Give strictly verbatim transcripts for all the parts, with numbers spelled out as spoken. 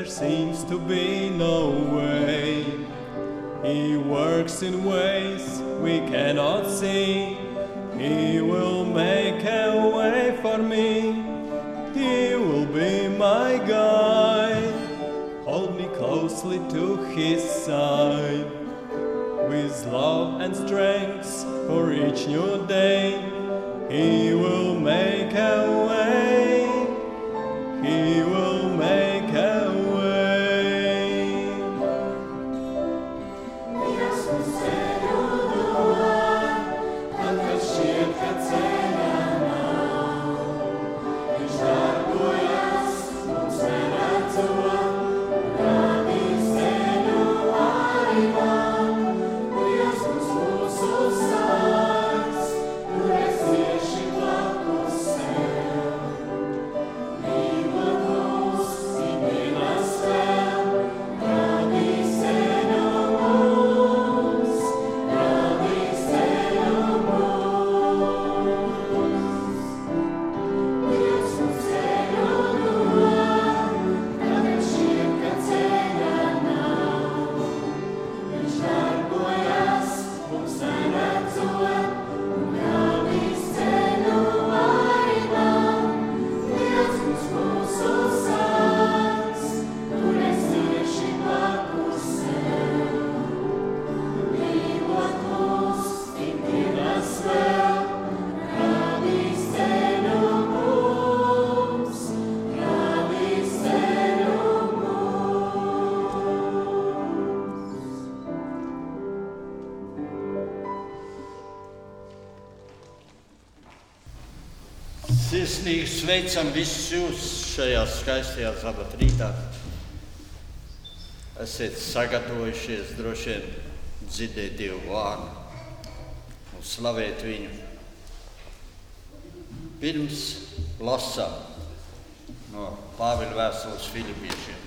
there seems to be no way. He works in ways we cannot see. He will make a way for me. He will be my guide. Hold me closely to his side. With love and strength for each new day, he will make a way. He will make a way. Iesmus ceļu dod, tad, kad šķiet, ka ceļā nav. Viņš darbojas, mums neredzot, rādīs ceļu arī man. Iesmus mūsu sargs, tur es cieši blakus sev. Mīlot mūs, ikdienas vēl, rādīs ceļu mums, rādīs ceļu mums. Iesmus ceļu dod, tad, kad šķiet, ka ceļā nav. Viņš darbojas, mums neredzot, un rādīs ceļu arī man. Iesmus mūsu sargs, tur es cieši blakus sev. Mīlot mūs, ikdienas vēl, rādīs ceļu mums, rādīs ceļu mums. Sirsnīgi sveicam visus jūs šajā skaistajā sabata rītā. Esiet sagatavojušies droši vien dzirdēt Dievu vārdu un slavēt viņu. Pirms lasām no Pāvila vēstules Filipiešiem.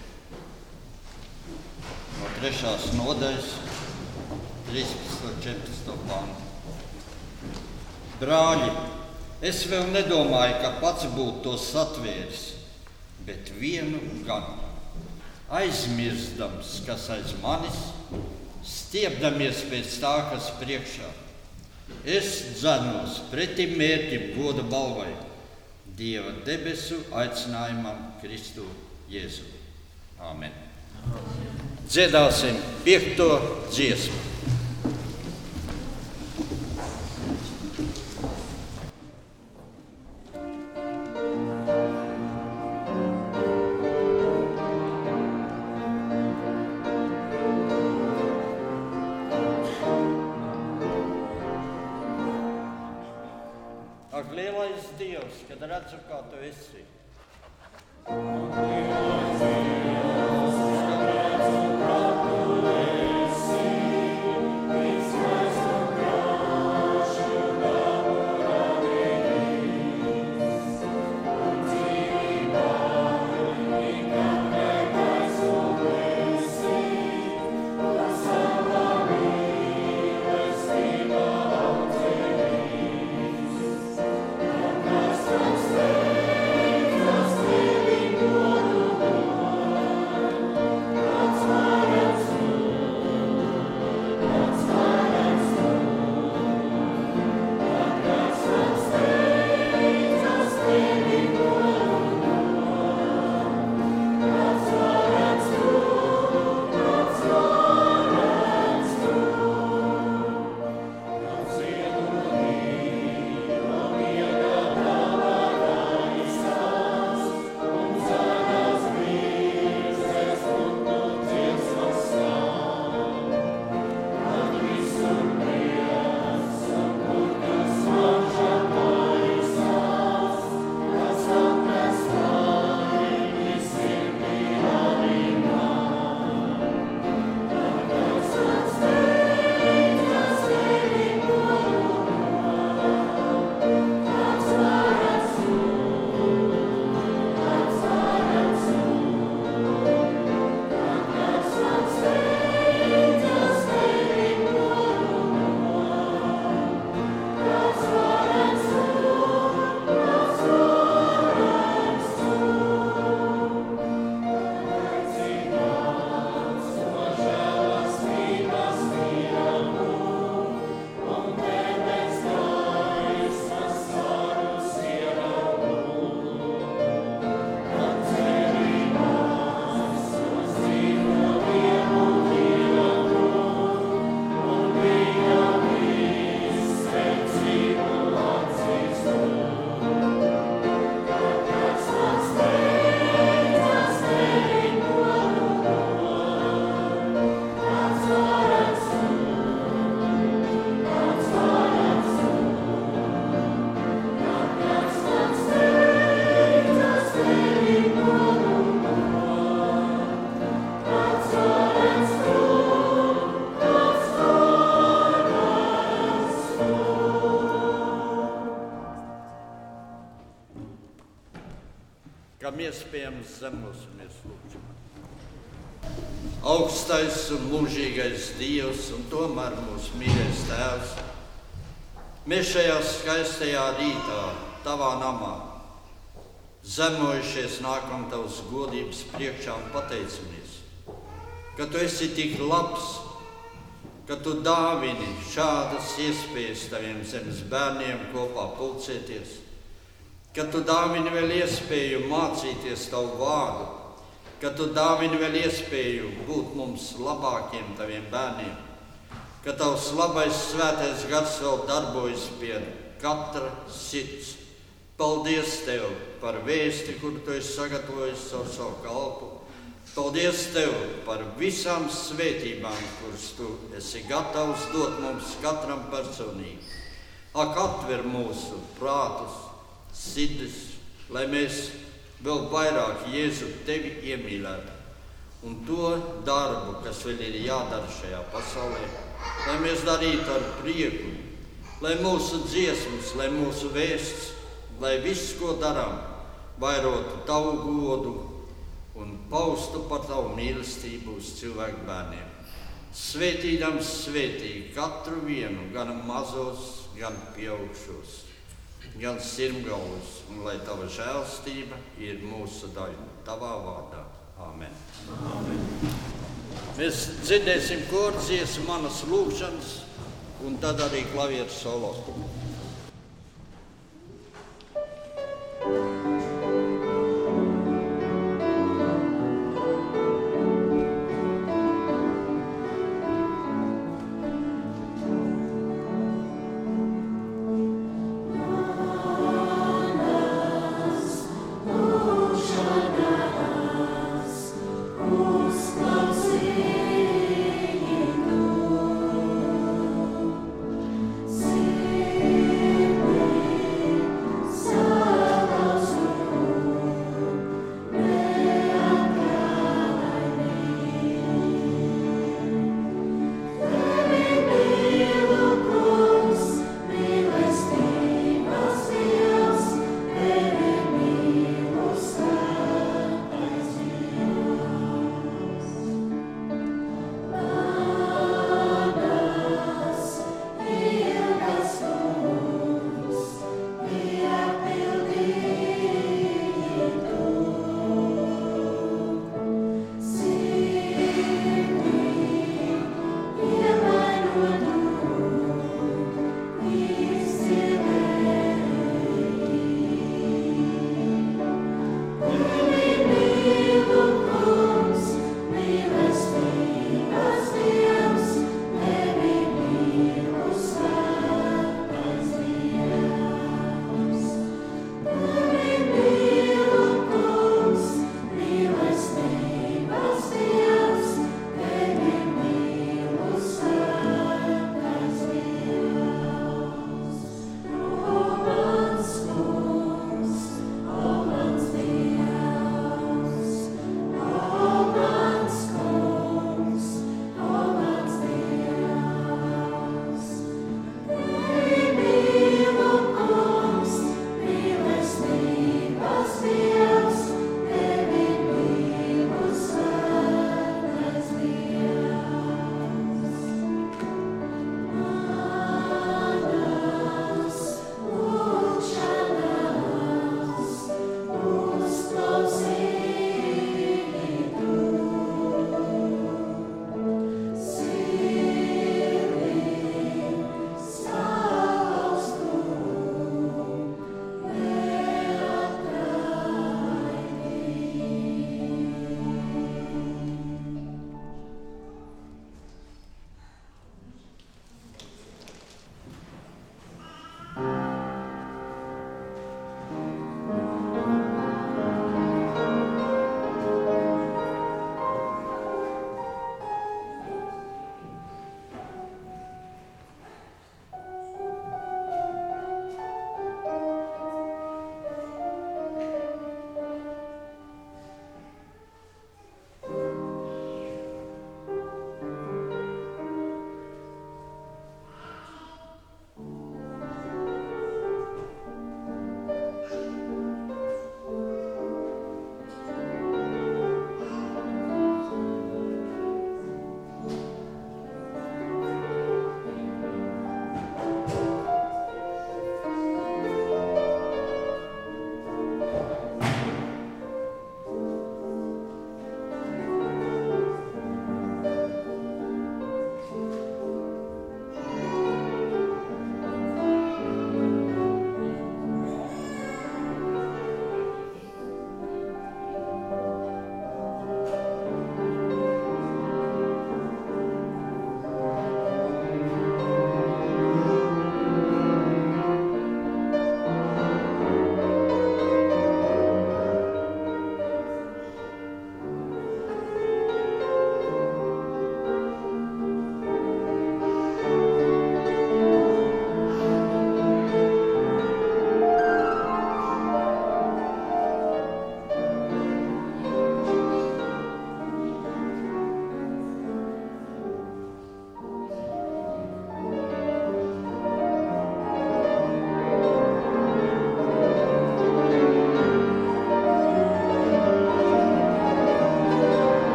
No trešās nodaļas, trīspadsmito un četrpadsmito pantu. Brāļi, es vēl nedomāju, ka pats būtu to satvēris, bet vienu gan. Aizmirstams, kas aiz manis, stiepdamies pēc tā, kas priekšā. Es dzenos pretim mērķim goda balvai, Dieva debesu aicinājumam Kristu Jēzu. Āmen. Dziedāsim piekto dziesmu. Ak, lielais Dievs, kad redzu, kā tu esi. Thank you. darām iespējams zemosimies lūgšanā. Augstais un mūžīgais Dievs un tomēr mūsu mīļais Tēvs, mēs šajā skaistajā rītā Tavā namā zemojušies nākam Tavas godības priekšā un pateicamies, ka Tu esi tik labs, ka Tu dāvini šādas iespējas Taviem zemes bērniem kopā pulcēties, ka Tu dāvini vēl iespēju mācīties Tavu vārdu, ka Tu dāvini vēl iespēju būt mums labākiem Taviem bērniem, ka Tavs labais svētais gars vēl darbojas pie katra sirds. Paldies Tev par vēsti, kuru Tu esi sagatavojis ar savu kalpu. Paldies Tev par visām svētībām, kuras Tu esi gatavs dot mums katram personīgi. Ak, atver mūsu prātus, sirdis, lai mēs vēl vairāk Jēzu Tevi iemīlētu un to darbu, kas vēl ir jādara šajā pasaulē, lai mēs darītu ar prieku, lai mūsu dziesmas, lai mūsu vēsts, lai viss, ko darām, vairotu Tavu godu un paustu par Tavu mīlestību uz cilvēku bērniem. Svētīdams svētī katru vienu, gan mazos, gan pieaugšos, gan sirmgalvus, un lai Tava žēlstība ir mūsu daļa. Tavā vārdā. Āmen. Āmen. Mēs dzirdēsim kordziesmu manas lūgšanas, un tad arī klavieru solo. Sing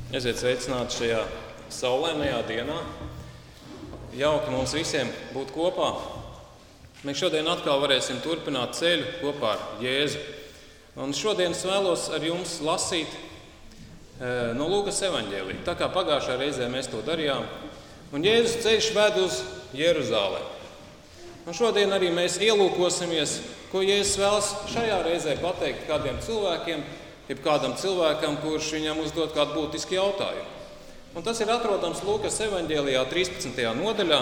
Esiet sveicināti šajā saulainajā dienā. Jauki mums visiem būt kopā. Mēs šodien atkal varēsim turpināt ceļu kopā ar Jēzu. Un šodien es vēlos ar jums lasīt e, no Lūkas evaņģēlija. Tā kā pagājušā reizē mēs to darījām. Un Jēzus ceļš ved uz Jeruzalemi. Un šodien arī mēs ielūkosimies, ko Jēzus vēlas šajā reizē pateikt kādiem cilvēkiem, jeb kādam cilvēkam, kurš viņam uzdod kādu būtisku jautājumu. Un tas ir atrodams Lūkas evaņģēlijā trīspadsmitajā nodaļā.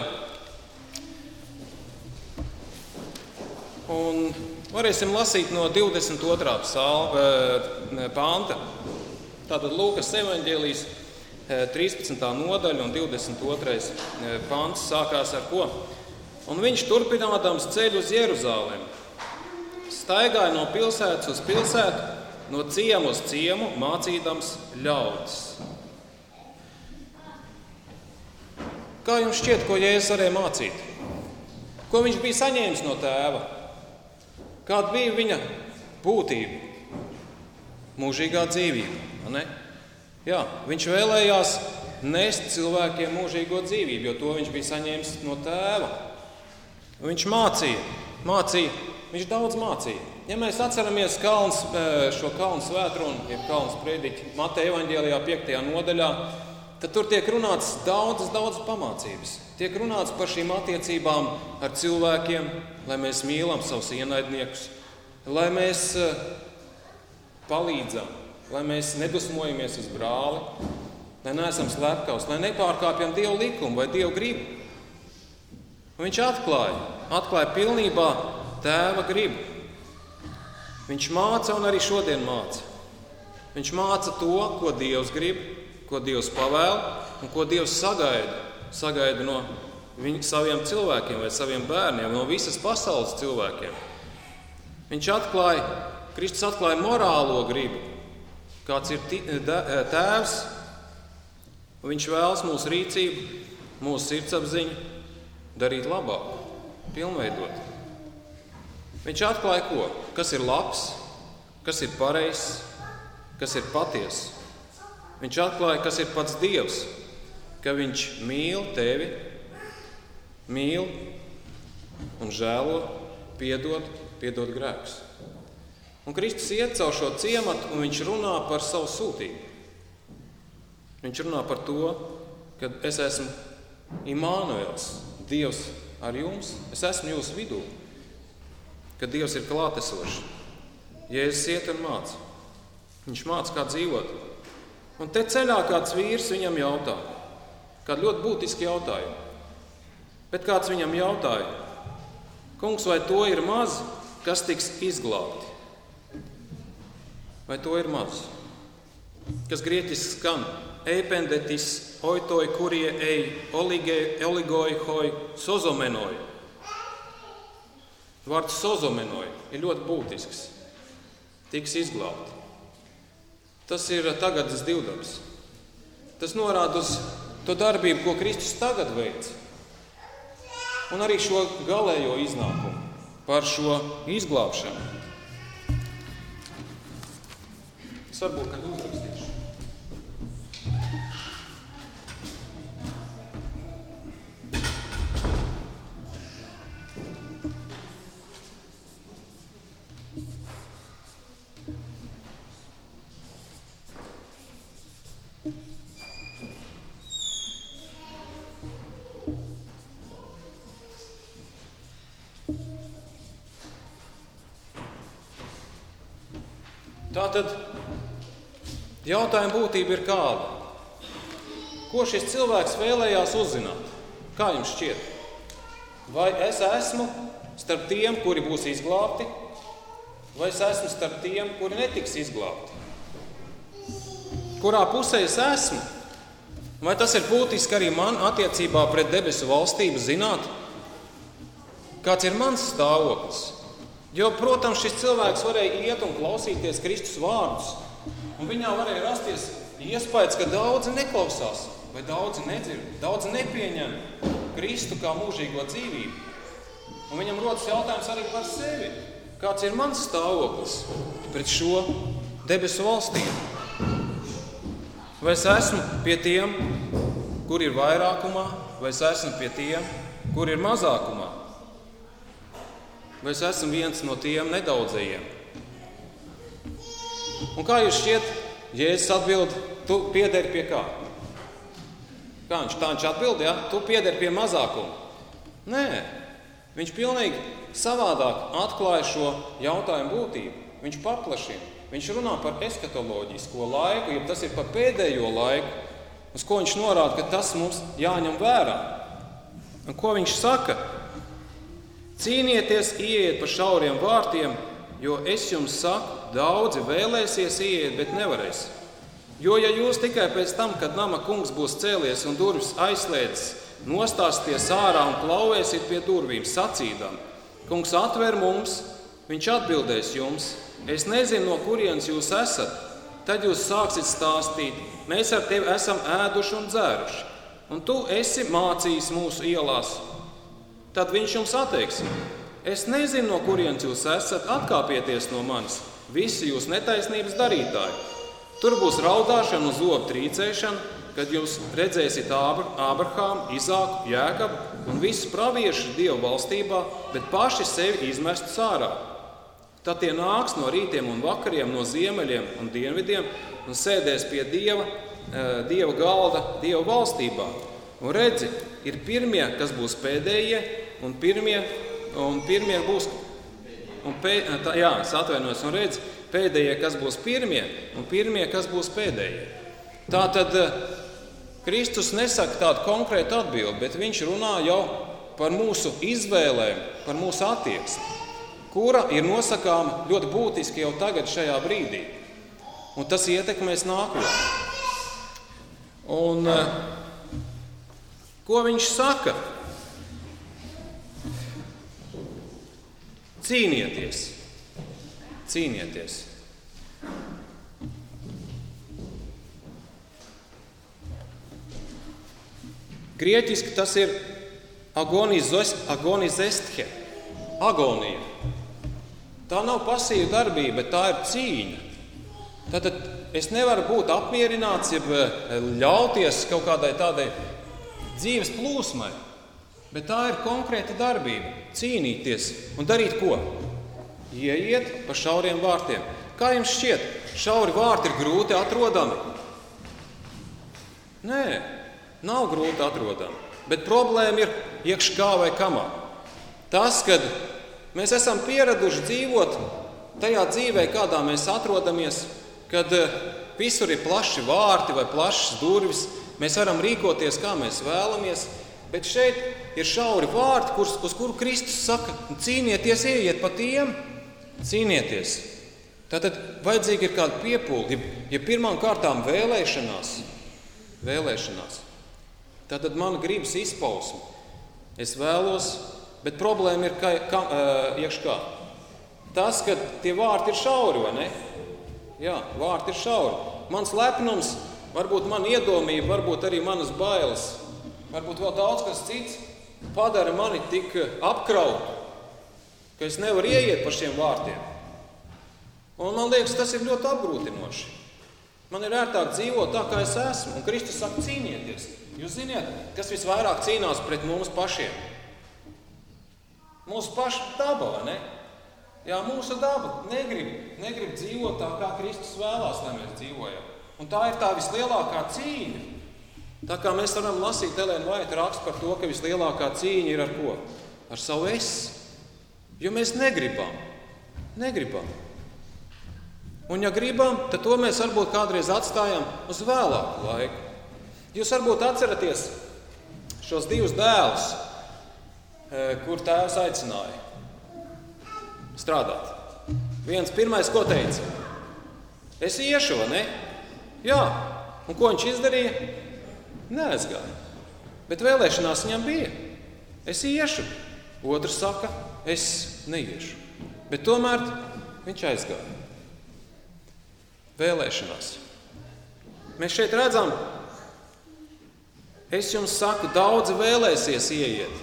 Un varēsim lasīt no divdesmit otrā panta. Tātad Lūkas evaņģēlijas trīspadsmitā nodaļa un divdesmit otrais pants sākās ar ko? Un viņš turpinādams ceļu uz Jeruzalemi, staigāja no pilsētas uz pilsētu, no ciemu uz ciemu, mācīdams ļaudis. Kā jums šķiet, ko Jēzus varēja mācīt? Ko viņš bija saņēmis no tēva? Kāda bija viņa būtība? Mūžīgā dzīvība, ne? Jā, viņš vēlējās nest cilvēkiem mūžīgo dzīvību, jo to viņš bija saņēmis no tēva. Viņš mācīja, mācīja, viņš daudz mācīja. Ja mēs atceramies kalns, šo kalnu svētrunu, jeb kalnu sprediķi Mateja evaņģēlijā piektajā nodaļā, tad tur tiek runāts daudzas, daudzas pamācības. Tiek runāts par šīm attiecībām ar cilvēkiem, lai mēs mīlam savus ienaidniekus, lai mēs palīdzam, lai mēs nedusmojamies uz brāli, lai neesam slepkavs, lai nepārkāpjam Dievu likumu vai Dievu gribu. Un viņš atklāja, atklāja pilnībā tēva gribu. Viņš māca un arī šodien māca. Viņš māca to, ko Dievs grib, ko Dievs pavēl un ko Dievs sagaida. Sagaida no viņ, saviem cilvēkiem vai saviem bērniem, no visas pasaules cilvēkiem. Viņš atklāja, Kristus atklāja morālo gribu, kāds ir tēvs. Viņš vēlas mūsu rīcību, mūsu sirdsapziņu darīt labāk, pilnveidot. Viņš atklāja ko? Kas ir labs, kas ir pareizs, kas ir patiess. Viņš atklāja, kas ir pats Dievs, ka viņš mīl tevi, mīl un žēlo, piedod, piedod grēkus. Un Kristus iet caur šo ciematu un viņš runā par savu sūtību. Viņš runā par to, ka es esmu Imānuels, Dievs ar jums, es esmu jūsu vidū, ka Dievs ir klātesošs. Jēzus iet un māca. Viņš māca, kā dzīvot. Un te ceļā kāds vīrs viņam jautā, kādu ļoti būtisku jautājumu. Bet kāds viņam jautāja, kungs, vai to ir maz, kas tiks izglābti? Vai to ir maz? Kas grieķiski skan? Eipendetis, oitoi, kurie ei, oligoi, hoi, sozomenoi. Vārds sozomenoi ir ļoti būtisks. Tiks izglābti. Tas ir tagadnes divdabas. Tas norāda uz to darbību, ko Kristus tagad veic. Un arī šo galējo iznākumu par šo izglābšanu. Es varbūt, kad uzrakstīšu. Tātad jautājuma būtība ir kāda? Ko šis cilvēks vēlējās uzzināt? Kā jums šķiet? Vai es esmu starp tiem, kuri būs izglābti, vai es esmu starp tiem, kuri netiks izglābti? Kurā pusē es esmu? Vai tas ir būtiski arī man attiecībā pret debesu valstību zināt? Kāds ir mans stāvoklis? Jo, protams, šis cilvēks varēja iet un klausīties Kristus vārdus, un viņā varēja rasties iespējas, ka daudzi neklausās, vai daudzi nedzird, daudzi nepieņem Kristu kā mūžīgo dzīvību. Un viņam rodas jautājums arī par sevi. Kāds ir mans stāvoklis pret šo debesu valstību? Vai es esmu pie tiem, kur ir vairākumā, vai es esmu pie tiem, kur ir mazākumā? Vai es esmu viens no tiem nedaudzajiem? Un kā jūs šķiet, Jēzus atbild, tu piederi pie kā? Kā viņš tā viņš atbild, ja? Tu piederi pie mazākuma. Nē, viņš pilnīgi savādāk atklāja šo jautājumu būtību. Viņš paplašina. Viņš runā par eskatoloģisko laiku, ja tas ir par pēdējo laiku, uz ko viņš norāda, ka tas mums jāņem vērā. Un ko viņš saka? Cīnieties, ieiet pa šauriem vārtiem, jo es jums saku, daudzi vēlēsies ieiet, bet nevarēs. Jo ja jūs tikai pēc tam, kad nama kungs būs cēlies un durvis aizslēdzis, nostāsties ārā un klauvēsiet pie durvīm, sacīdam, kungs atver mums, viņš atbildēs jums, es nezinu, no kurienes jūs esat, tad jūs sāksit stāstīt, mēs ar tevi esam ēduši un dzēruši, un tu esi mācījis mūsu ielās. Tad viņš jums atteiks, es nezinu, no kurienes jūs esat, atkāpieties no manis, visi jūs netaisnības darītāji. Tur būs raudāšana un zobu trīcēšana, kad jūs redzēsiet Ābrahāmu, Izāku, Jēkabu un visus praviešus Dieva valstībā, bet paši sevi izmestu ārā. Tad tie nāks no rītiem un vakariem, no ziemeļiem un dienvidiem un sēdēs pie Dieva, Dieva galda Dieva valstībā. Un redzi, ir pirmie, kas būs pēdējie, un pirmie, un pirmie būs, un pē, tā, jā, es atvainojos, un redzi, pēdējie, kas būs pirmie, un pirmie, kas būs pēdējie. Tātad Kristus nesaka tādu konkrētu atbildi, bet viņš runā jau par mūsu izvēlēm, par mūsu attieksmi, kura ir nosakāma ļoti būtiski jau tagad šajā brīdī. Un tas ietekmēs nākotnē. Un ko viņš saka? Cīnieties. Cīnieties. Grieķiski tas ir agonizos, agonizesthe, agonija. Tā nav pasīva darbība, bet tā ir cīņa. Tātad es nevaru būt apmierināts, ja ļauties kaut kādai tādai dzīves plūsmai, bet tā ir konkrēta darbība. Cīnīties un darīt ko? Ieiet pa šauriem vārtiem. Kā jums šķiet, šauri vārti ir grūti atrodami? Nē, nav grūti atrodami, bet problēma ir iekš kā vai kamā. Tas, kad mēs esam pieraduši dzīvot tajā dzīvē, kādā mēs atrodamies, kad visur ir plaši vārti vai plašas durvis, mēs varam rīkoties, kā mēs vēlamies, bet šeit ir šauri vārti, kur, uz kuru Kristus saka, cīnieties, ieiet pa tiem, cīnieties. Tātad vajadzīgi ir kāda piepūle, ja, ja pirmām kārtām vēlēšanās, vēlēšanās, tātad mana gribas izpausme. Es vēlos, bet problēma ir kā, kā, iekš kā. Tas, ka tie vārti ir šauri, vai ne? Jā, vārti ir šauri. Mans lepnums, varbūt man iedomība, varbūt arī manas bailes, varbūt vēl daudz kas cits padara mani tik apkrautu, ka es nevaru ieiet pa šiem vārtiem. Un man liekas, tas ir ļoti apgrūtinoši. Man ir ērtāk dzīvot tā, kā es esmu. Un Kristus saka, cīnieties. Jūs ziniet, kas visvairāk cīnās pret mums pašiem? Mūsu paša daba, vai ne? Jā, mūsu daba negrib, negrib dzīvot tā, kā Kristus vēlās, lai mēs dzīvojam. Un tā ir tā vislielākā cīņa. Tā kā mēs varam lasīt Elēna Vaita rakstu par to, ka vislielākā cīņa ir ar ko? Ar savu es. Jo mēs negribam. Negribam. Un ja gribam, tad to mēs varbūt kādreiz atstājam uz vēlāku laiku. Jūs varbūt atceraties šos divus dēlus, kur tēvs aicināja strādāt. Viens pirmais, ko teica? Es iešu, vai ne? Jā. Un ko viņš izdarīja? Neaizgāja. Bet vēlēšanās viņam bija. Es iešu. Otrs saka, es neiešu. Bet tomēr viņš aizgāja. Vēlēšanās. Mēs šeit redzam, es jums saku, daudzi vēlēsies ieiet,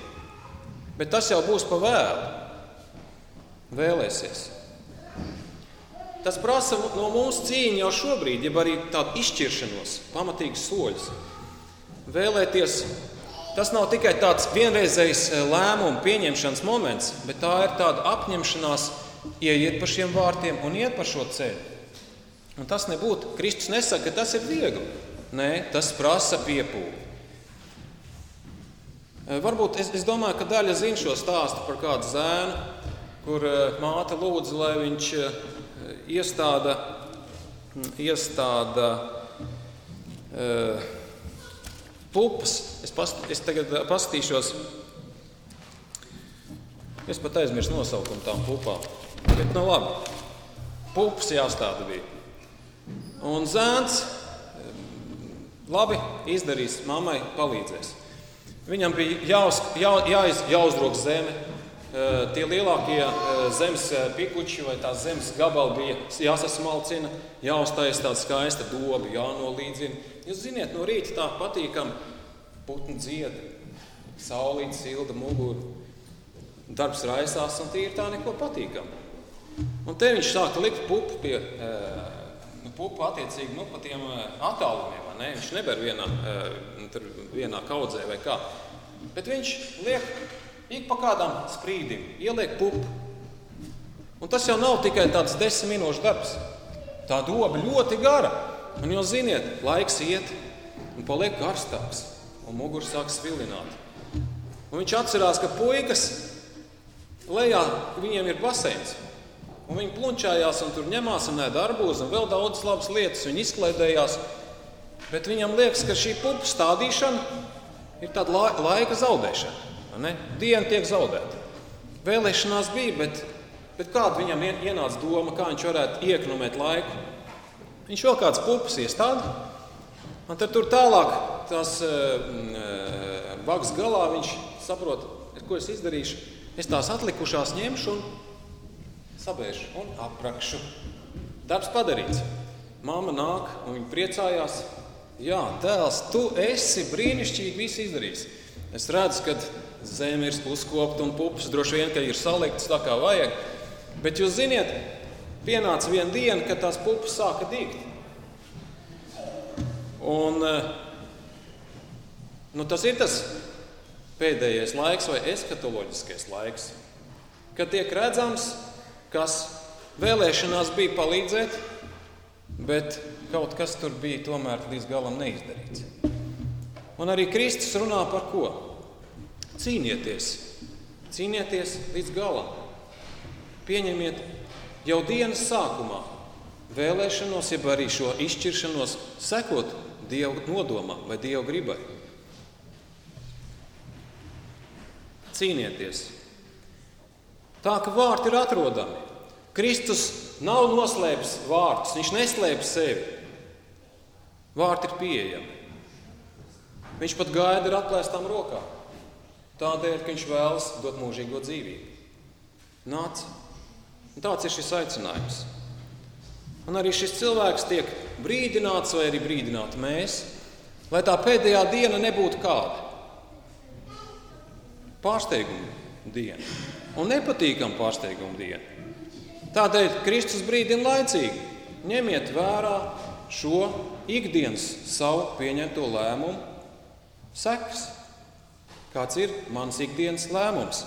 bet tas jau būs pa vēlu. Vēlēsies. tas prasa no mums cīņu jau šobrīd, jeb arī tādu izšķiršanos, pamatīgus soļus. Vēlēties, tas nav tikai tāds vienreizējs lēmumu pieņemšanas moments, bet tā ir tāda apņemšanās ieiet pa šiem vārtiem un iet pa šo ceļu. Un tas nebūtu, Kristus nesaka, ka tas ir viegli. Nē, tas prasa piepūli. Varbūt es, es domāju, ka daļa zina šo stāstu par kādu zēnu, kur māte lūdza, lai viņš iestāda, iestāda uh, pupas. Es, past, es tagad paskatīšos, es pat aizmirsu nosaukumu tām pupām, bet nu labi, pupas jāstāda bija. Un zēns labi izdarīs, mammai palīdzēs. Viņam bija jāuz, jā, jāiz, jāuzrok zeme. Tie lielākie zemes pikuči vai tās zemes gabali bija jāsasmalcina, jāuztais tāda skaista doba, jānolīdzina. Jūs ziniet, no rīta tā patīkam putni dzied, saulīt silda muguru, darbs raisās un tie ir tā neko patīkam. Un te viņš sāka likt pupu pie, nu, pupu attiecīgi, nu, pa tiem attālumiem. Ne? Viņš neber vienā, tur vienā kaudzē vai kā. Bet viņš liek ik pa kādām sprīdim, ieliek pupu. Un tas jau nav tikai tāds desmit minūšu darbs. Tā doba ļoti gara. Un jūs ziniet, laiks iet un paliek karstāks. Un mugurs sāk svilināt. Un viņš atcerās, ka puikas lejā viņiem ir baseins. Un viņi plunčājās un tur ņemās un ēd arbūzu un vēl daudz labas lietas. Viņi izklaidējās. Bet viņam liekas, ka šī pupu stādīšana ir tāda laika zaudēšana. Ne? Diena tiek zaudēta. Vēlēšanās bija, bet, bet kāda viņam ienāca doma, kā viņš varētu iekonomēt laiku? Viņš vēl kāds pupas iestāda, un tad tur tālāk tās uh, vagas galā viņš saprot, ko es izdarīšu. Es tās atlikušās ņemšu un sabēšu un aprakšu. Darbs padarīts. Māma nāk un viņa priecājās. Jā, tēls, tu esi brīnišķīgi visu izdarījis. Es redzu, ka zeme ir uzkopta un pupas droši vien, ka ir saliktas tā kā vajag. Bet jūs ziniet, pienāca viena diena, kad tās pupas sāka dīgt. Un nu, tas ir tas pēdējais laiks vai eskatoloģiskais laiks, kad tiek redzams, kas vēlēšanās bija palīdzēt, bet kaut kas tur bija tomēr līdz galam neizdarīts. Un arī Kristus runā par ko? Cīnieties. Cīnieties līdz galam. Pieņemiet jau dienas sākumā vēlēšanos, jeb arī šo izšķiršanos sekot Dieva nodomam vai Dieva gribai. Cīnieties. Tā, ka vārti ir atrodami. Kristus nav noslēpis vārtus, viņš neslēpj sevi. Vārti ir pieejami. Viņš pat gaida ar atklāstām rokām. Tādēļ, ka viņš vēlas dot mūžīgo dzīvību. Nāc. Un tāds ir šis aicinājums. Un arī šis cilvēks tiek brīdināts vai arī brīdināti mēs, lai tā pēdējā diena nebūtu kāda. Pārsteiguma diena. Un nepatīkama pārsteiguma diena. Tādēļ Kristus brīdina laicīgi. Ņemiet vērā šo ikdienas savu pieņemto lēmumu sekas. Kāds ir mans ikdienas lēmums?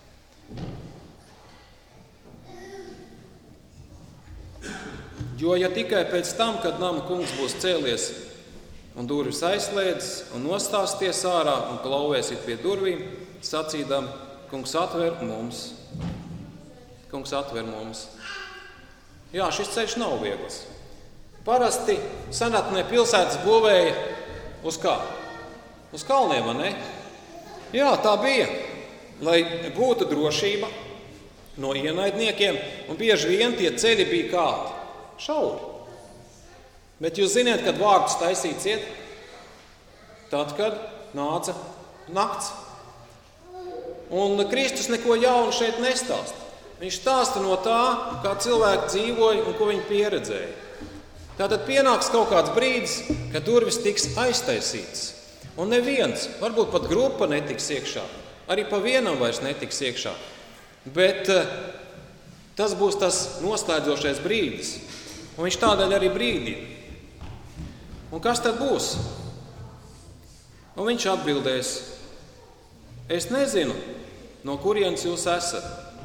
Jo ja tikai pēc tam, kad nama kungs būs cēlies un durvis aizslēdzis un nostāsties ārā un klauvēsiet pie durvīm, sacīdam, kungs atver mums. Kungs atver mums. Jā, šis ceļš nav viegls. Parasti senatnē pilsētas būvēja uz kā? Uz kalniem, vai ne? Jā, tā bija, lai būtu drošība no ienaidniekiem, un bieži vien tie ceļi bija kādi? Šauri. Bet jūs ziniet, kad vārtus taisīts iet? Tad, kad nāca nakts. Un Kristus neko jaunu šeit nestāsta. Viņš stāsta no tā, kā cilvēki dzīvoja un ko viņi pieredzēja. Tātad pienāks kaut kāds brīdis, kad durvis tiks aiztaisītas. Un neviens, varbūt pat grupa netiks iekšā. Arī pa vienam vairs netiks iekšā. Bet Tas būs tas noslēdzošais brīdis, un viņš tādēļ arī brīdī. Un kas tad būs? Un viņš atbildēs: es nezinu, no kurienes jūs esat.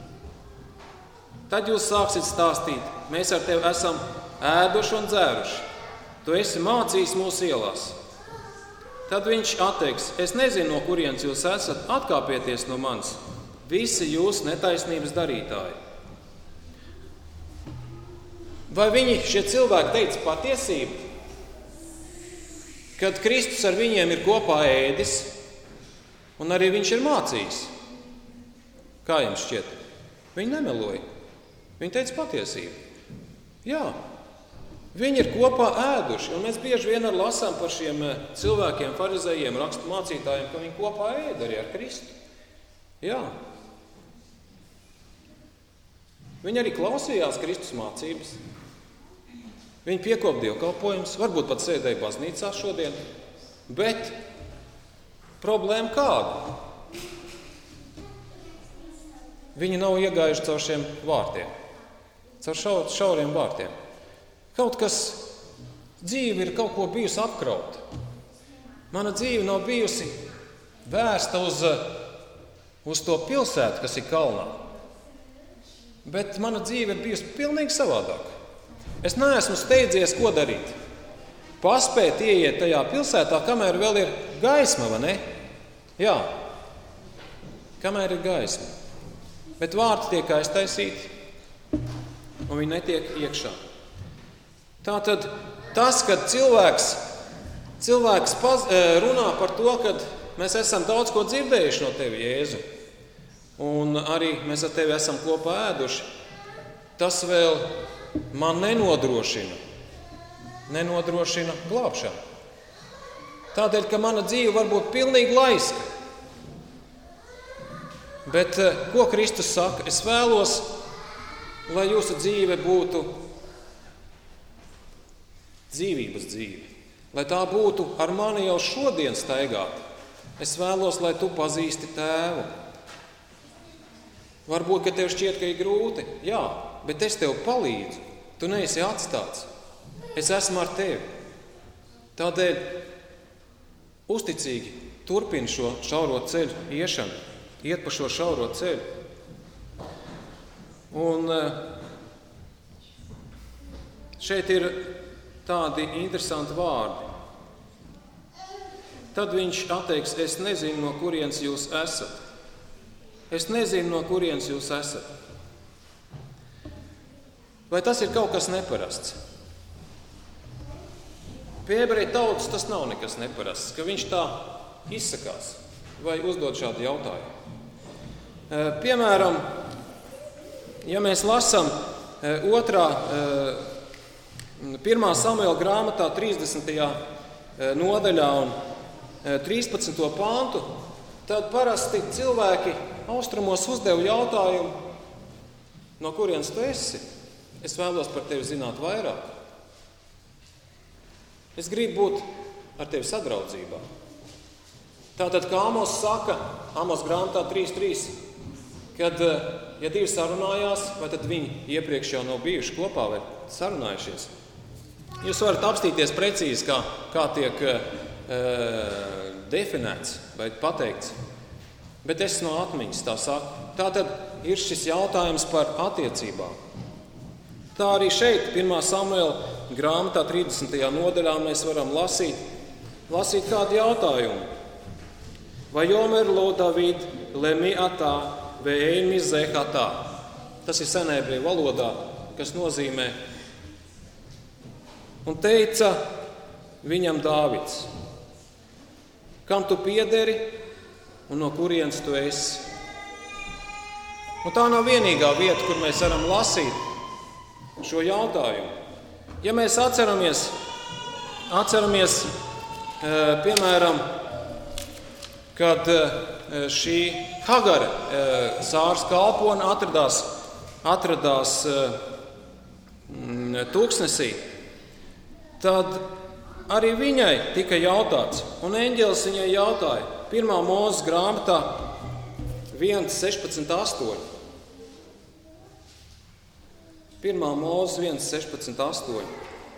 Tad jūs sāksiet stāstīt: mēs ar tevi esam ēduši un dzēruši. Tu esi mācījis mūsu ielās. Tad viņš atteiks: es nezinu, no kurienes jūs esat, atkāpieties no manis, visi jūs netaisnības darītāji. Vai viņi, šie cilvēki, teica patiesību? Kad Kristus ar viņiem ir kopā ēdis, un arī viņš ir mācījis. Kā jums šķiet? Viņi nemeloja. Viņi teica patiesību. Jā, viņi ir kopā ēduši, un mēs bieži vien ar lasām par šiem cilvēkiem, farizējiem, rakstu mācītājiem, ka viņi kopā ēda arī ar Kristu. Jā. Viņi arī klausījās Kristus mācības. Viņi piekop dievkalpojumus, varbūt pat sēdēja baznīcā šodien, bet problēma kāda? Viņi nav iegājuši caur šiem vārtiem, caur šaur, šauriem vārtiem. Kaut kas, dzīve ir kaut ko bijusi apkrauta. Mana dzīve nav bijusi vērsta uz, uz to pilsētu, kas ir kalnā, bet mana dzīve ir bijusi pilnīgi savādāka. Es neesmu steidzies, ko darīt. Paspēt ieiet tajā pilsētā, kamēr vēl ir gaisma, vai ne? Jā, kamēr ir gaisma. Bet vārti tiek aiztaisīti, un viņi netiek iekšā. Tātad tas, kad cilvēks, cilvēks paz, runā par to, ka mēs esam daudz ko dzirdējuši no tevi, Jēzu, un arī mēs ar tevi esam kopā ēduši, tas vēl man nenodrošina, nenodrošina glābšanu. Tādēļ, ka mana dzīve var būt pilnīgi laiska. Bet ko Kristus saka? Es vēlos, lai jūsu dzīve būtu dzīvības dzīve. Lai tā būtu ar mani jau šodien staigāt. Es vēlos, lai tu pazīsti tēvu. Varbūt, ka tev šķiet, ka ir grūti. Jā, bet es tev palīdzu. Tu neesi atstāts. Es esmu ar tevi. Tādēļ uzticīgi turpini šo šauro ceļu iešanu. Iet pa šo šauro ceļu. Un šeit ir tādi interesanti vārdi. Tad viņš atteiks: es nezinu, no kurienes jūs esat. Es nezinu, no kurienes jūs esat. Vai tas ir kaut kas neparasts? Pie ebreju tautas tas nav nekas neparasts, ka viņš tā izsakās vai uzdod šādu jautājumu. Piemēram, ja mēs lasām otrā, pirmā Samuela grāmatā trīsdesmitajā nodaļā un trīspadsmito pāntu, tad parasti cilvēki austrumos uzdeva jautājumu: no kurienes tu esi? Es vēlos par tevi zināt vairāk. Es gribu būt ar tevi sadraudzībā. Tātad, kā Amos saka, Amos grāmatā trīs trīs, kad, ja divi sarunājās, vai tad viņi iepriekš jau nav bijuši kopā vai sarunājušies. Jūs varat apstīties precīzi, kā, kā tiek e, definēts vai pateikts. Bet es no atmiņas tā saku. Tātad ir šis jautājums par attiecībām. Tā arī šeit, pirmā Samuela grāmatā trīsdesmitajā nodaļā, mēs varam lasīt, lasīt kādu jautājumu. Vai Jomer lo David lemi atā, vai eimi zehatā? Tas ir senēbrieju valodā, kas nozīmē: un teica viņam Dāvids: kam tu piederi un no kurienes tu esi? Un tā nav vienīgā vieta, kur mēs varam lasīt šo jautājumu. Ja mēs atceramies, atceramies piemēram, kad šī Hagara, Sāras kalpone, atradās, atradās tūkstnesī, tad arī viņai tika jautāts, un eņģelis viņai jautāja, pirmā Mūzes grāmatā viens sešpadsmit astoņi. pirmā Mūzes viens, sešpadsmit astoņi.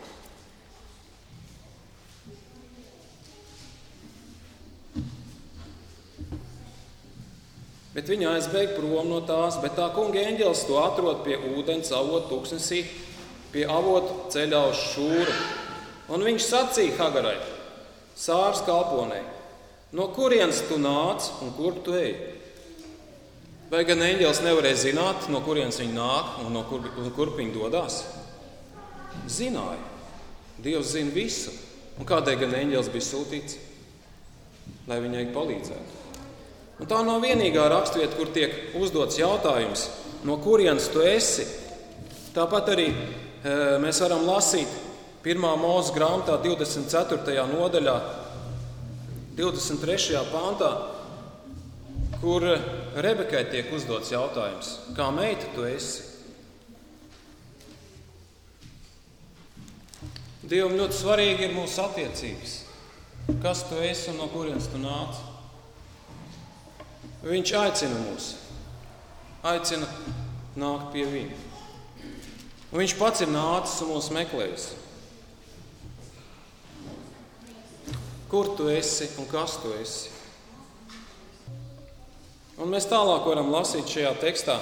Bet viņa aizbēg prom no tās, bet tā kunga eņģelis to atrod pie ūdens avota tūkstnesī, pie avota ceļā uz Šūru. Un viņš sacīja Hagarai, Sāras kalponei, no kurienes tu nāc un kur tu ej? Vai gan eņģelis nevarēja zināt, no kurienes viņa nāk un no kur, un kurp viņa dodās? Zināja. Dievs zina visu. Un kādēļ gan eņģelis bija sūtīts? Lai viņai palīdzētu. Un tā nav vienīgā rakstvieta, kur tiek uzdots jautājums, no kurienes tu esi. Tāpat arī e, mēs varam lasīt pirmā Mūzes grāmatā divdesmit ceturtajā nodaļā, divdesmit trešajā pantā, kur Rebekai tiek uzdots jautājums, kā meita tu esi. Dievam ļoti svarīgi ir mūsu attiecības. Kas tu esi un no kurienes tu nāc? Viņš aicina mūs, aicina nākt pie viņa. Un viņš pats ir nācis un mūs meklējis. Kur tu esi un kas tu esi? Un mēs tālāk varam lasīt šajā tekstā.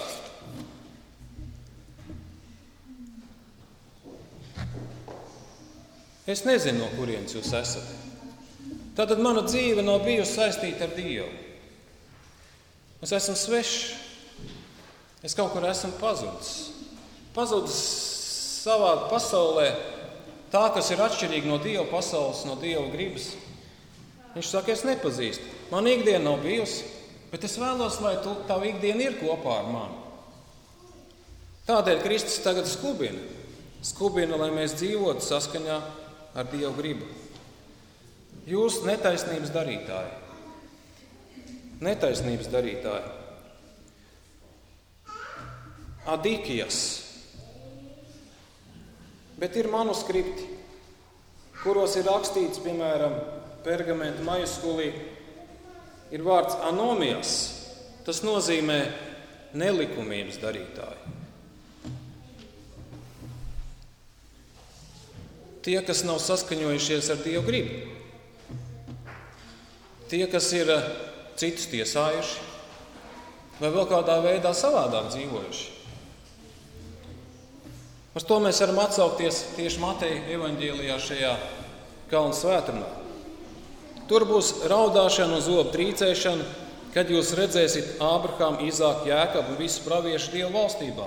Es nezinu, no kurienes jūs esat. Tātad mana dzīve nav bijusi saistīta ar Dievu. Es esmu svešs. Es kaut kur esmu pazudis. Pazudis savā pasaulē, tā, kas ir atšķirīga no Dieva pasaules, no Dieva gribas. Viņš saka, es nepazīstu. Man ikdiena nav bijusi, bet es vēlos, lai tu, tavu ikdiena ir kopā ar mani. Tādēļ Kristus tagad skubina. Skubina, lai mēs dzīvotu saskaņā ar Dieva gribu. Jūs netaisnības darītāji. Netaisnības darītāji. Adikijas. Bet ir manuskripti, kuros ir rakstīts, piemēram, pergamentu majuskulī, ir vārds anomijas. Tas nozīmē nelikumības darītāji. Tie, kas nav saskaņojušies ar Dievu gribu. Tie, kas ir citus tiesājuši vai vēl kādā veidā savādāk dzīvojuši. Uz to mēs varam atsaukties tieši Mateja evaņģēlijā šajā kalnu svētdienā. Tur būs raudāšana un zobu trīcēšana, kad jūs redzēsiet Ābrahāmu, Izāku, Jēkabu un visu praviešu Dieva valstībā.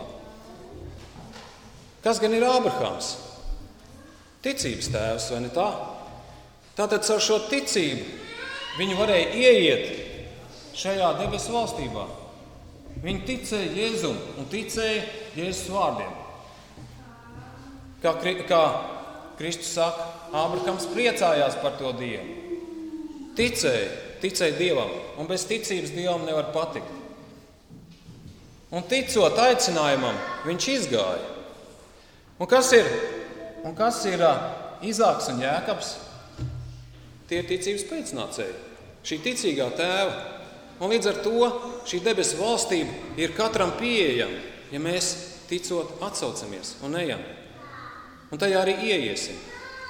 Kas gan ir Ābrahāms? Ticības tēvs, vai ne tā? Tātad ar šo ticību viņi varēja ieiet šajā debesu valstībā. Viņi ticēja Jēzum un ticēja Jēzus vārdiem. Kā, kā Kristus saka, Ābrahams priecājās par to Dievu. Ticēja, ticēja Dievam, un bez ticības Dievam nevar patikt. Un ticot aicinājumam, viņš izgāja. Un kas ir, un kas ir Izāks un Jēkabs? Tie ir ticības pēcnācēji, šī ticīgā tēva. Un līdz ar to šī debesu valstība ir katram pieejama, ja mēs ticot atsaucamies un ejam. Un tajā arī ieiesim.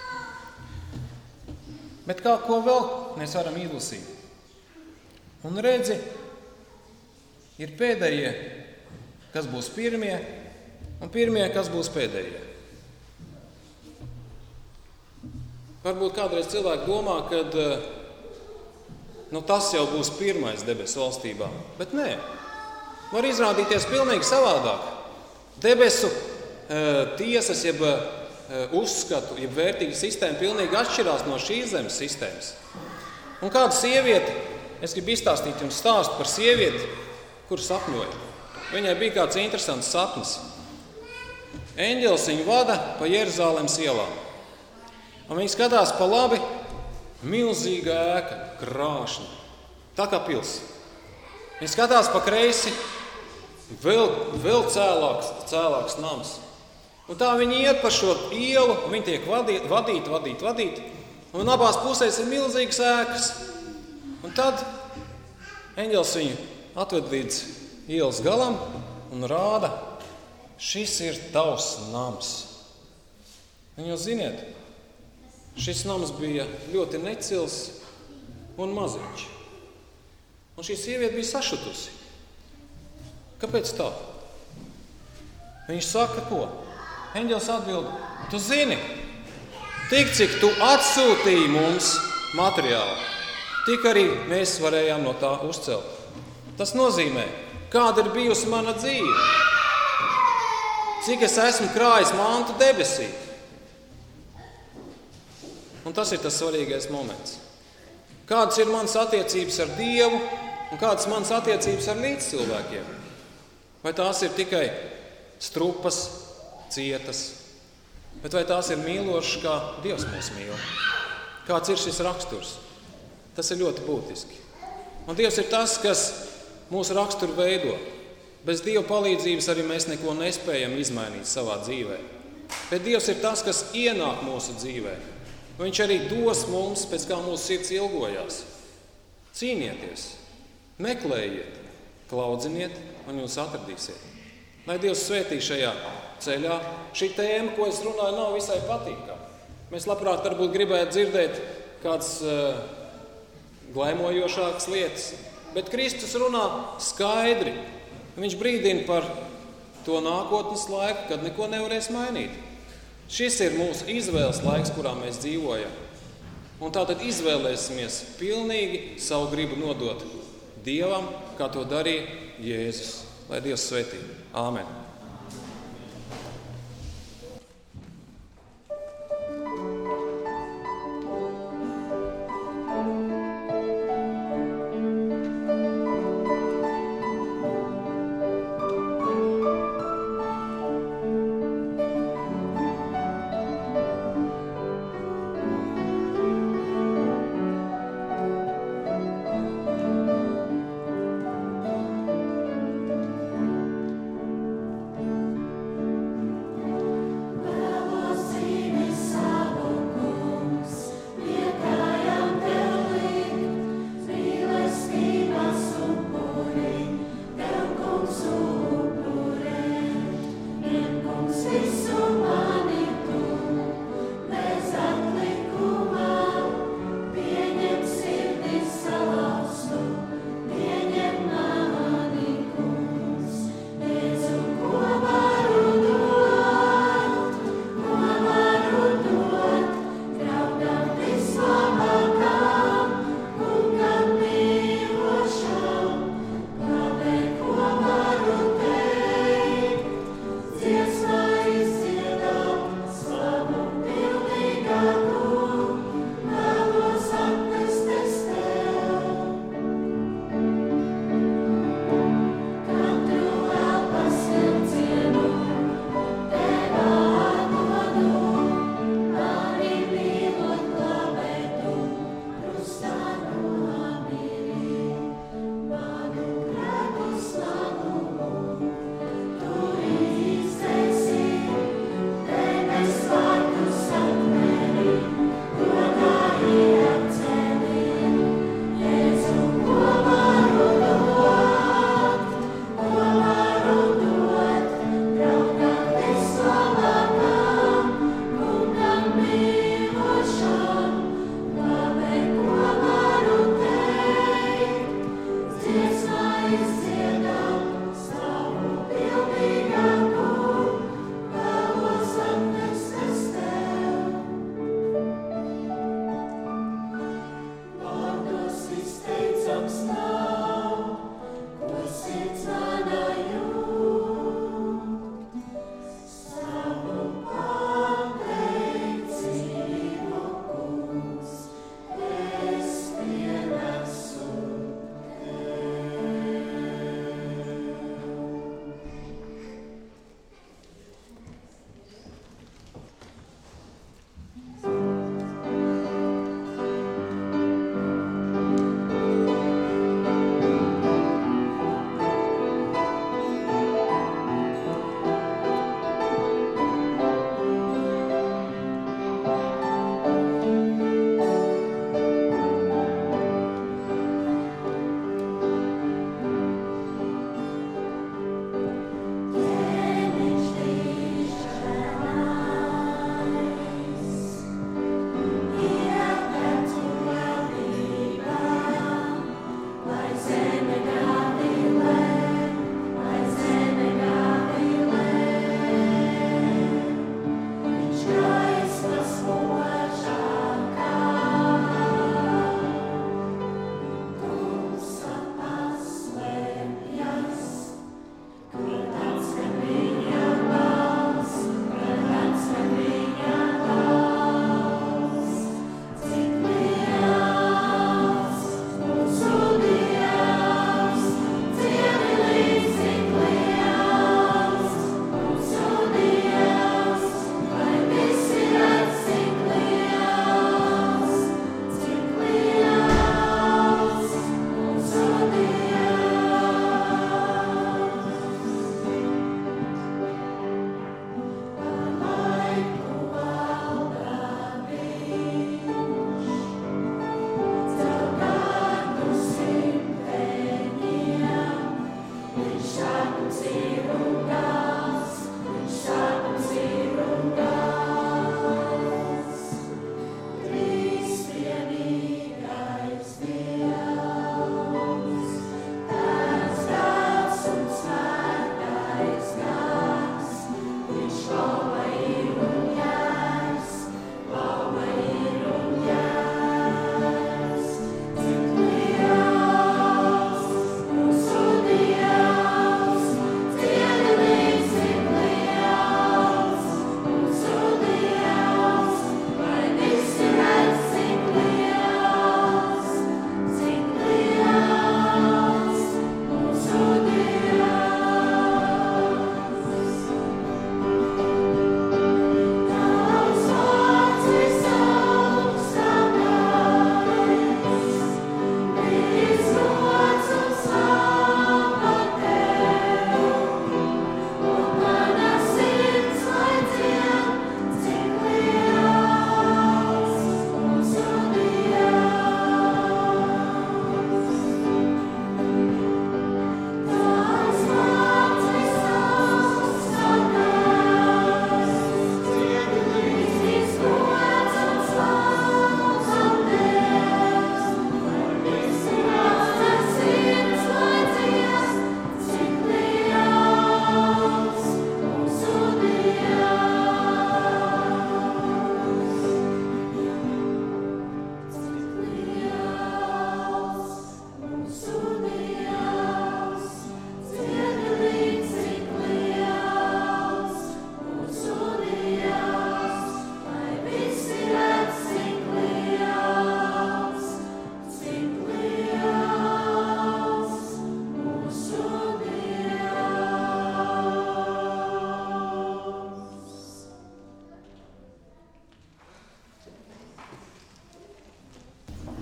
Bet kā ko vēl mēs varam izlasīt? Un redzi, ir pēdējie, kas būs pirmie, un pirmie, kas būs pēdējie. Varbūt kādreiz cilvēki domā, ka nu, tas jau būs pirmais debesu valstībā. Bet nē, var izrādīties pilnīgi savādāk. Debesu e, tiesas, jeb e, uzskatu, jeb vērtīga sistēma pilnīgi atšķirās no šīs zemes sistēmas. Un kāda sieviete, es gribu izstāstīt jums stāstu par sievieti, kur sapņoja. Viņai bija kāds interesants sapnis. Eņģelis viņu vada pa Jeruzalemes ielām. Un viņi skatās pa labi, milzīga ēka, krāšņa, tā kā pils. Viņi skatās pa kreisi, vēl, vēl cēlāks, cēlāks nams. Un tā viņi iet pa šo ielu, un viņi tiek vadīt, vadīt, vadīt, vadīt. Un abās pusēs ir milzīgas ēkas. Un tad eņģelis viņu atved līdz ielas galam un rāda šis ir tavs nams. Un jūs ziniet, šis nams bija ļoti necils un maziņš. Un šī sieviete bija sašutusi. Kāpēc tā? Viņš saka, ko? Eņģelis atbild, tu zini, tik cik tu atsūtīji mums materiālu, tik arī mēs varējām no tā uzcelt. Tas nozīmē, kāda ir bijusi mana dzīve, cik es esmu krājis mantu debesī. Un tas ir tas svarīgais moments. Kādas ir manas attiecības ar Dievu un kādas manas attiecības ar līdzcilvēkiem? Vai tās ir tikai strupas, cietas, bet vai tās ir mīlošas, kā Dievs mūs mīl? Kāds ir šis raksturs? Tas ir ļoti būtiski. Un Dievs ir tas, kas mūsu raksturu veido. Bez Dieva palīdzības arī mēs neko nespējam izmainīt savā dzīvē. Bet Dievs ir tas, kas ienāk mūsu dzīvē. Viņš arī dos mums, pēc kā mūsu sirds ilgojās. Cīnieties, meklējiet, klaudziniet un jūs atradīsiet. Lai Dievs svētī šajā ceļā. Šī tēma, ko es runāju, nav visai patīkama. Mēs labprāt varbūt gribētu dzirdēt kādas uh, glaimojošākas lietas, bet Kristus runā skaidri. Viņš brīdina par to nākotnes laiku, kad neko nevarēs mainīt. Šis ir mūsu izvēles laiks, kurā mēs dzīvojam. Un tātad izvēlēsimies pilnīgi savu gribu nodot Dievam, kā to darīja Jēzus. Lai Dievs svētī. Āmen.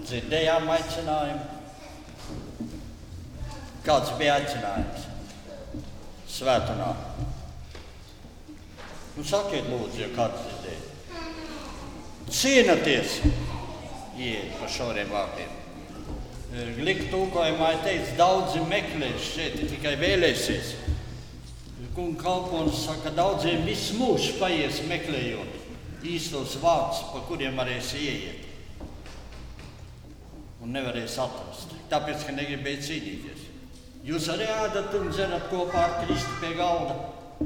dzirdējām aicinājumu. Kāds bija aicinājums? Svētunā. Nu, sakiet, lūdzu, ja kāds dzirdēja. Cienaties, ieiet pa šauriem vārtiem. Glika tūkojumā ir teicis, daudzi meklēs šeit, tikai vēlēsies. Kunga kalponis saka, daudziem visu mūžu paies meklējot īstos vārdus, pa kuriem varēs ieiet. Un nevarēs atrast, tāpēc, ka negribēja cīnīties. Jūs arī ēdat un dzerat kopā ar Kristu pie galda.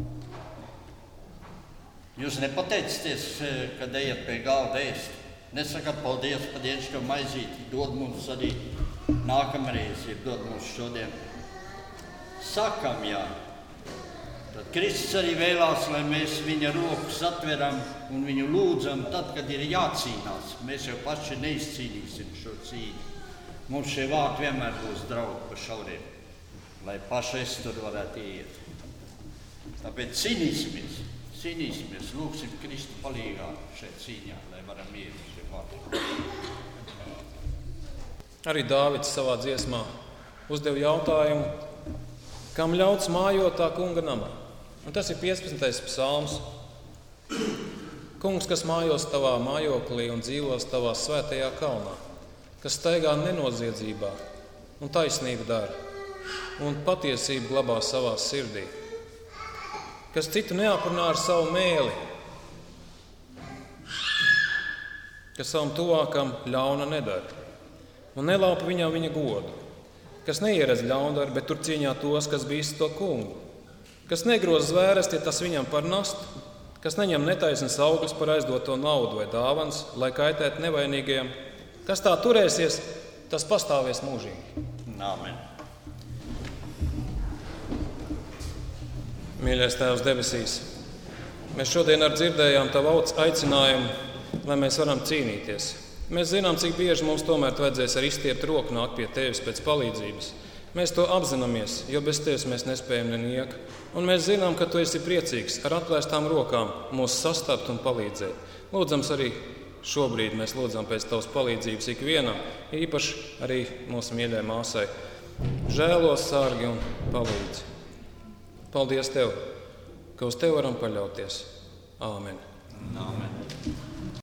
Jūs nepateicaties, kad ejat pie galda ēst. Nesakat paldies par dienas maizīti, dod mums arī nākamreiz, ja dod mums šodien. Sakam, jā. Tad Kristus arī vēlās, lai mēs viņa rokas atveram un viņu lūdzam tad, kad ir jācīnās. Mēs jau paši neizcīnīsim šo cīņu. Mums šie vārdi vienmēr būs draugi pa šauriem, lai paši es tur varētu iet. Tāpēc cīnīsimies, cīnīsimies, lūgsim Kristu palīgā šeit cīņā, lai varam iet šie vārdi. Arī Dāvids savā dziesmā uzdeva jautājumu, kam ļauts mājot tā kunga namā. Un tas ir piecpadsmitais psalms. Kungs, kas mājos tavā mājoklī un dzīvos tavā svētajā kalnā, kas staigā nenoziedzībā un taisnību dara un patiesību glabā savā sirdī, kas citu neaprunā ar savu mēli, kas savam tuvākam ļauna nedara un nelaupa viņam viņa godu, kas neieredz ļaundaru, bet tur cīņā tos, kas bīst to kungu, kas negroz zvērest, ja tas viņam par nastu, kas neņem netaisnas augļus par aizdoto naudu vai dāvans, lai kaitētu nevainīgajiem, kas tā turēsies, tas pastāvēs mūžīgi. Āmen. Mīļais Tēvs debesīs, mēs šodien ar dzirdējām Tavu aicinājumu, lai mēs varam cīnīties. Mēs zinām, cik bieži mums tomēr vajadzēs ar izstiept roku nākt pie Tevis pēc palīdzības. Mēs to apzināmies, jo bez Tevis mēs nespējam neniek. Un mēs zinām, ka Tu esi priecīgs ar atvērstām rokām mūs sastapt un palīdzēt. Lūdzams arī šobrīd mēs lūdzam pēc Tavas palīdzības ikvienam, īpaši arī mūsu mīļai māsai. Žēlo, sargi un palīdzi. Paldies Tev, ka uz Tevi varam paļauties. Āmen. Āmen.